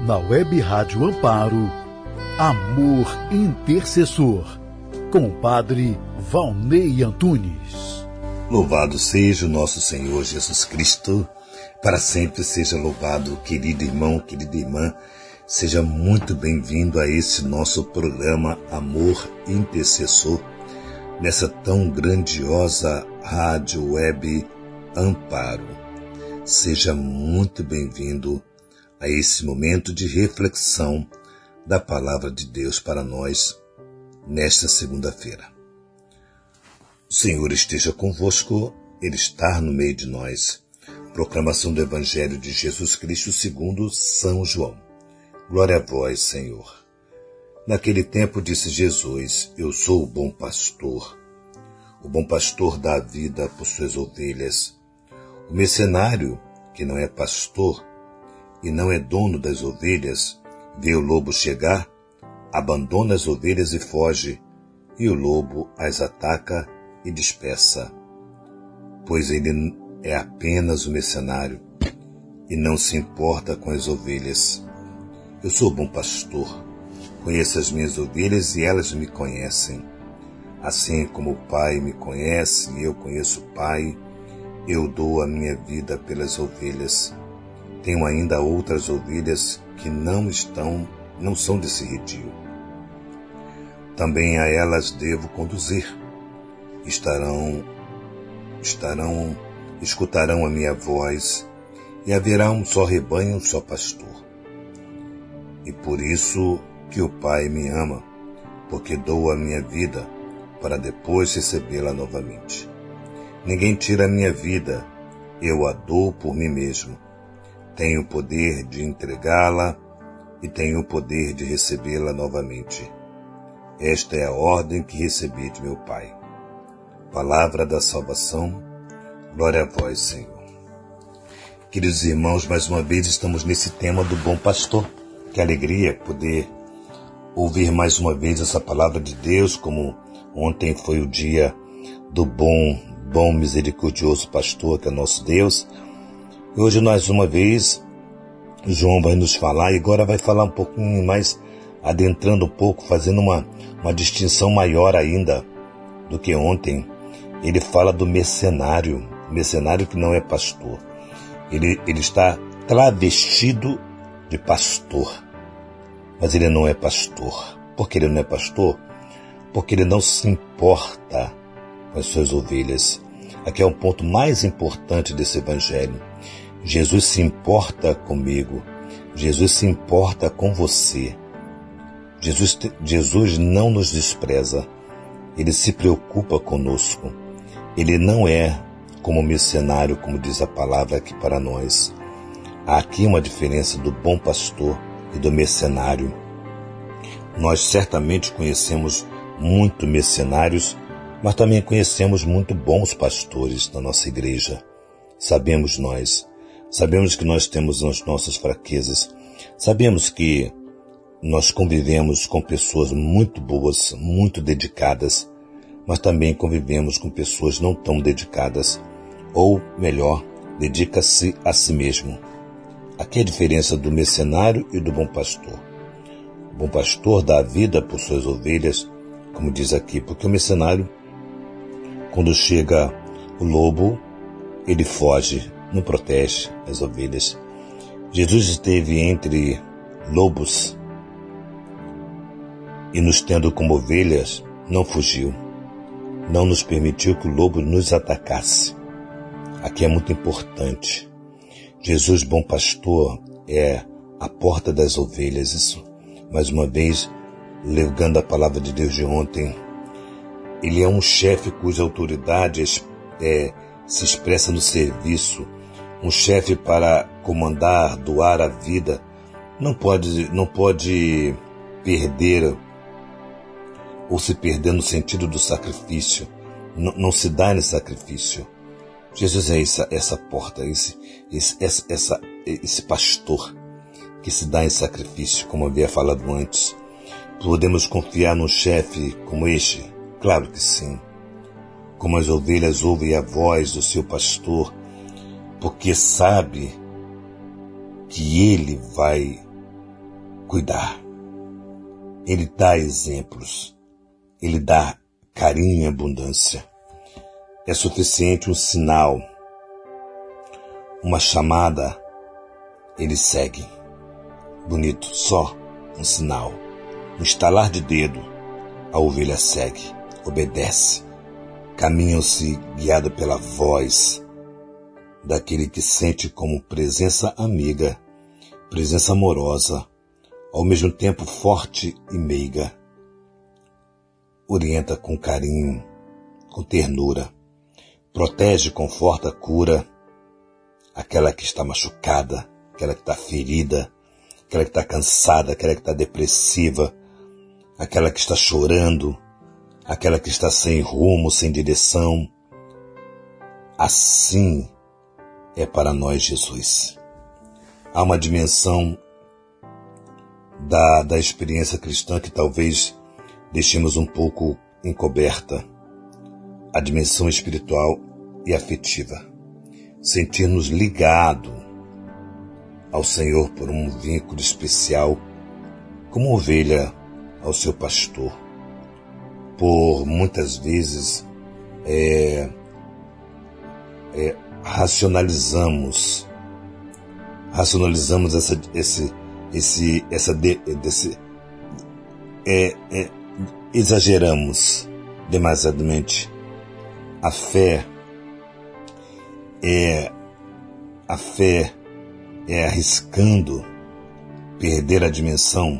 Na Web Rádio Amparo, Amor Intercessor, com o Padre Valnei Antunes. Louvado seja o nosso Senhor Jesus Cristo, para sempre seja louvado, querido irmão, querida irmã. Seja muito bem-vindo a esse nosso programa Amor Intercessor, nessa tão grandiosa rádio web Amparo. Seja muito bem-vindo a esse momento de reflexão da Palavra de Deus para nós nesta segunda-feira. O Senhor esteja convosco, Ele está no meio de nós. Proclamação do Evangelho de Jesus Cristo segundo São João. Glória a vós, Senhor. Naquele tempo disse Jesus: Eu sou o bom pastor. O bom pastor dá a vida por suas ovelhas. O mercenário, que não é pastor e não é dono das ovelhas, vê o lobo chegar, abandona as ovelhas e foge, e o lobo as ataca e dispersa. Pois ele é apenas o mercenário e não se importa com as ovelhas. Eu sou o bom pastor, conheço as minhas ovelhas e elas me conhecem. Assim como o Pai me conhece e eu conheço o Pai, eu dou a minha vida pelas ovelhas. Tenho ainda outras ovelhas que não são desse redil. Também a elas devo conduzir. Escutarão a minha voz, e haverá um só rebanho, um só pastor. E por isso que o Pai me ama, porque dou a minha vida para depois recebê-la novamente. Ninguém tira a minha vida, eu a dou por mim mesmo. Tenho o poder de entregá-la e tenho o poder de recebê-la novamente. Esta é a ordem que recebi de meu Pai. Palavra da salvação, glória a vós, Senhor. Queridos irmãos, mais uma vez estamos nesse tema do bom pastor. Que alegria poder ouvir mais uma vez essa palavra de Deus, como ontem foi o dia do bom misericordioso pastor, que é nosso Deus. E hoje, mais uma vez, João vai nos falar, e agora vai falar um pouquinho mais, adentrando um pouco, fazendo uma distinção maior ainda do que ontem. Ele fala do mercenário que não é pastor. Ele está travestido de pastor, mas ele não é pastor. Por que ele não é pastor? Porque ele não se importa com as suas ovelhas. Aqui é um ponto mais importante desse evangelho. Jesus se importa comigo. Jesus se importa com você. Jesus não nos despreza. Ele se preocupa conosco. Ele não é como mercenário, como diz a palavra aqui para nós. Há aqui uma diferença do bom pastor e do mercenário. Nós certamente conhecemos muito mercenários, mas também conhecemos muito bons pastores na nossa igreja. Sabemos que nós temos as nossas fraquezas. Sabemos que nós convivemos com pessoas muito boas, muito dedicadas, mas também convivemos com pessoas não tão dedicadas, ou melhor, dedica-se a si mesmo. Aqui é a diferença do mercenário e do bom pastor. O bom pastor dá a vida por suas ovelhas, como diz aqui, porque o mercenário, quando chega o lobo, ele foge, não protege as ovelhas. Jesus esteve entre lobos e, nos tendo como ovelhas, não fugiu. Não nos permitiu que o lobo nos atacasse. Aqui é muito importante. Jesus, bom pastor, é a porta das ovelhas. Isso, mais uma vez, legando a palavra de Deus de ontem. Ele é um chefe cuja autoridade se expressa no serviço. Um chefe para comandar, doar a vida, não pode perder ou se perder no sentido do sacrifício. Não se dá nesse sacrifício. Jesus é essa porta, esse pastor que se dá em sacrifício, como havia falado antes. Podemos confiar num chefe como este? Claro que sim. Como as ovelhas ouvem a voz do seu pastor, porque sabe que ele vai cuidar. Ele dá exemplos. Ele dá carinho e abundância. É suficiente um sinal, uma chamada, ele segue. Bonito, só um sinal, um estalar de dedo, a ovelha segue, obedece. Caminham-se guiado pela voz daquele que sente como presença amiga, presença amorosa, ao mesmo tempo forte e meiga. Orienta com carinho, com ternura, protege, conforta, cura aquela que está machucada, aquela que está ferida, aquela que está cansada, aquela que está depressiva, aquela que está chorando, aquela que está sem rumo, sem direção. Assim é para nós Jesus. Há uma dimensão da experiência cristã que talvez deixemos um pouco encoberta. A dimensão espiritual e afetiva. Sentir-nos ligado ao Senhor por um vínculo especial, como ovelha ao seu pastor. Por muitas vezes racionalizamos exageramos demasiadamente. A fé é arriscando perder a dimensão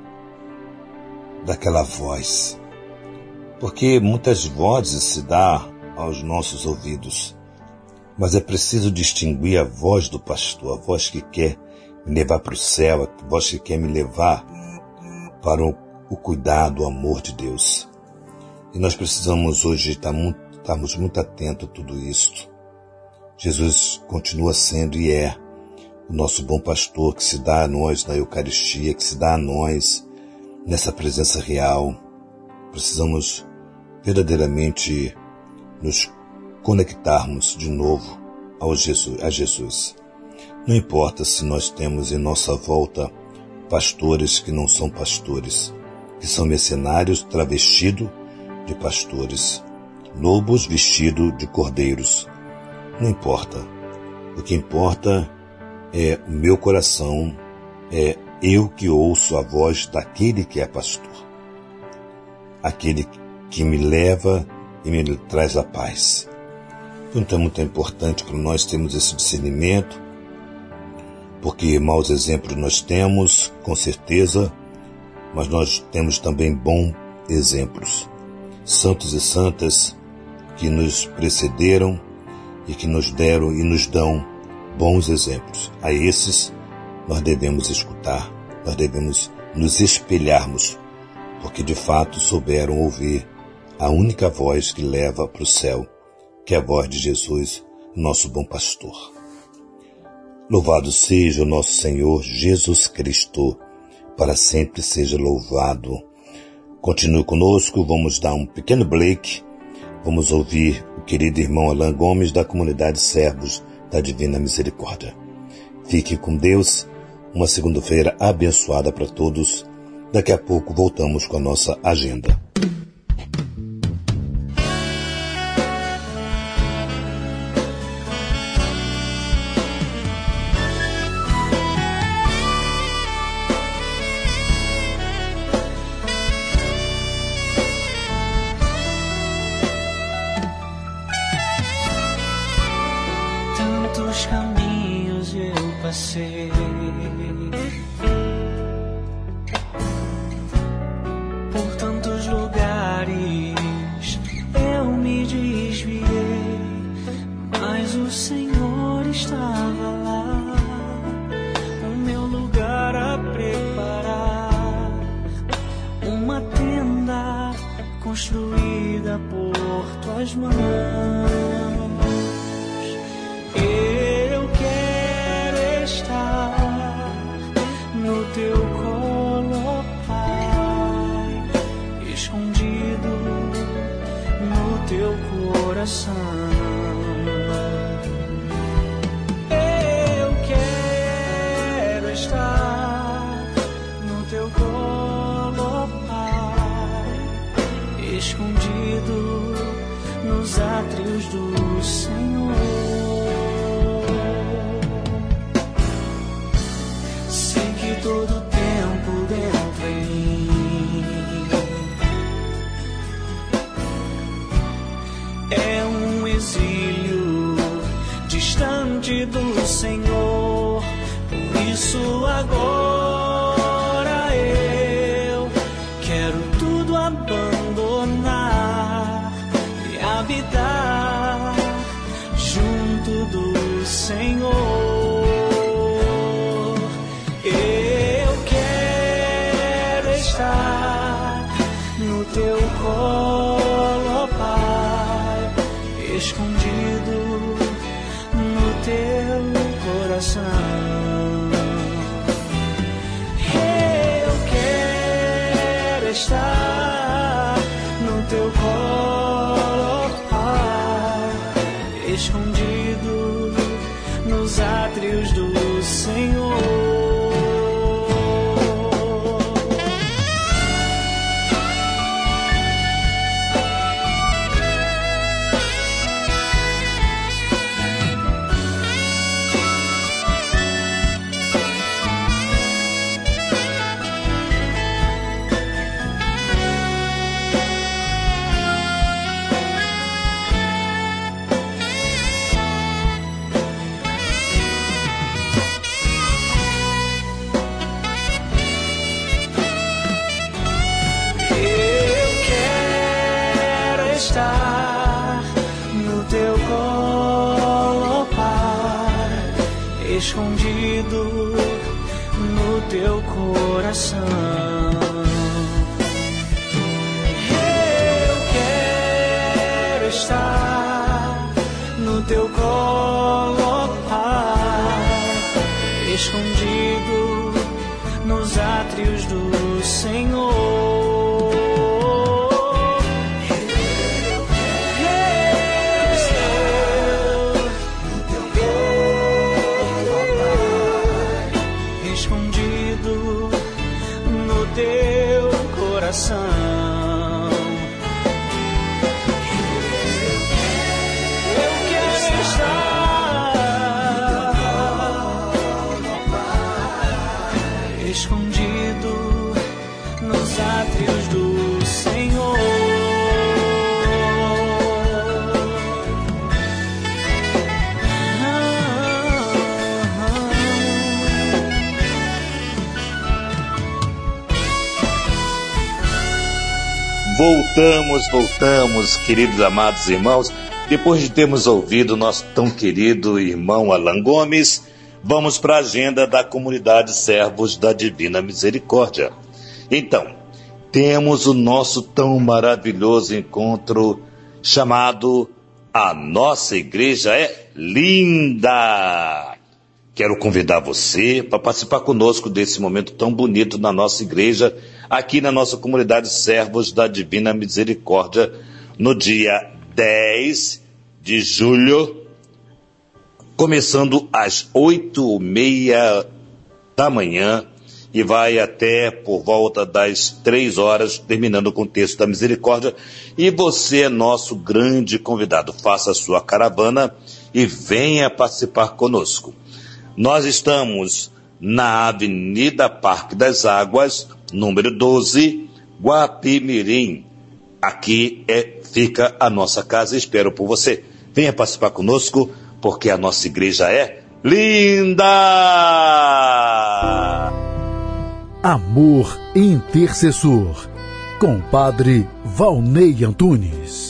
daquela voz. Porque muitas vozes se dá aos nossos ouvidos, mas é preciso distinguir a voz do pastor, a voz que quer me levar para o céu, a voz que quer me levar para o cuidado, o amor de Deus. E nós precisamos hoje estarmos muito atentos a tudo isto. Jesus continua sendo e é o nosso bom pastor que se dá a nós na Eucaristia, que se dá a nós nessa presença real. Precisamos verdadeiramente nos conectarmos de novo a Jesus. Não importa se nós temos em nossa volta pastores que não são pastores, que são mercenários travestidos de pastores, lobos vestidos de cordeiros. Não importa. O que importa é o meu coração, é eu que ouço a voz daquele que é pastor. Aquele que me leva e me traz a paz. Então é muito importante para nós termos esse discernimento, porque maus exemplos nós temos, com certeza, mas nós temos também bons exemplos. Santos e santas que nos precederam e que nos deram e nos dão bons exemplos. A esses nós devemos escutar, nós devemos nos espelharmos, porque de fato souberam ouvir a única voz que leva para o céu, que é a voz de Jesus, nosso bom pastor. Louvado seja o nosso Senhor Jesus Cristo, para sempre seja louvado. Continue conosco, vamos dar um pequeno break, vamos ouvir o querido irmão Alain Gomes, da comunidade Servos da Divina Misericórdia. Fique com Deus, uma segunda-feira abençoada para todos. Daqui a pouco voltamos com a nossa agenda. Tantos caminhos eu passei, por tantos lugares eu me desviei, mas o Senhor estava lá, o meu lugar a preparar, uma tenda construída por tuas mãos. Eu quero estar no teu colo, Pai, escondido no teu coração. Eu quero estar no todo tempo dentro em mim. É um exílio distante do Senhor, por isso agora eu quero tudo abandonar e habitar junto do Senhor. Eu quero estar no teu colo, Pai, escondido no teu coração. Eu quero estar no teu colo, Pai, escondido nos átrios do Senhor. Escondido no teu coração. Eu quero estar no teu colo, Pai, escondido nos átrios do Senhor. Eu quero estar escondido nos átrios do Senhor. Voltamos, queridos amados irmãos. Depois de termos ouvido nosso tão querido irmão Alan Gomes, vamos para a agenda da comunidade Servos da Divina Misericórdia. Então, temos o nosso tão maravilhoso encontro chamado A Nossa Igreja é Linda. Quero convidar você para participar conosco desse momento tão bonito na nossa igreja, aqui na nossa comunidade Servos da Divina Misericórdia, no dia 10 de julho, começando às 8h30 da manhã e vai até por volta das 3 horas, terminando com o texto da misericórdia. E você é nosso grande convidado. Faça a sua caravana e venha participar conosco. Nós estamos na Avenida Parque das Águas, número 12, Guapimirim. Aqui fica a nossa casa. Espero por você. Venha participar conosco, porque a nossa igreja é linda! Amor Intercessor, com Padre Valnei Antunes.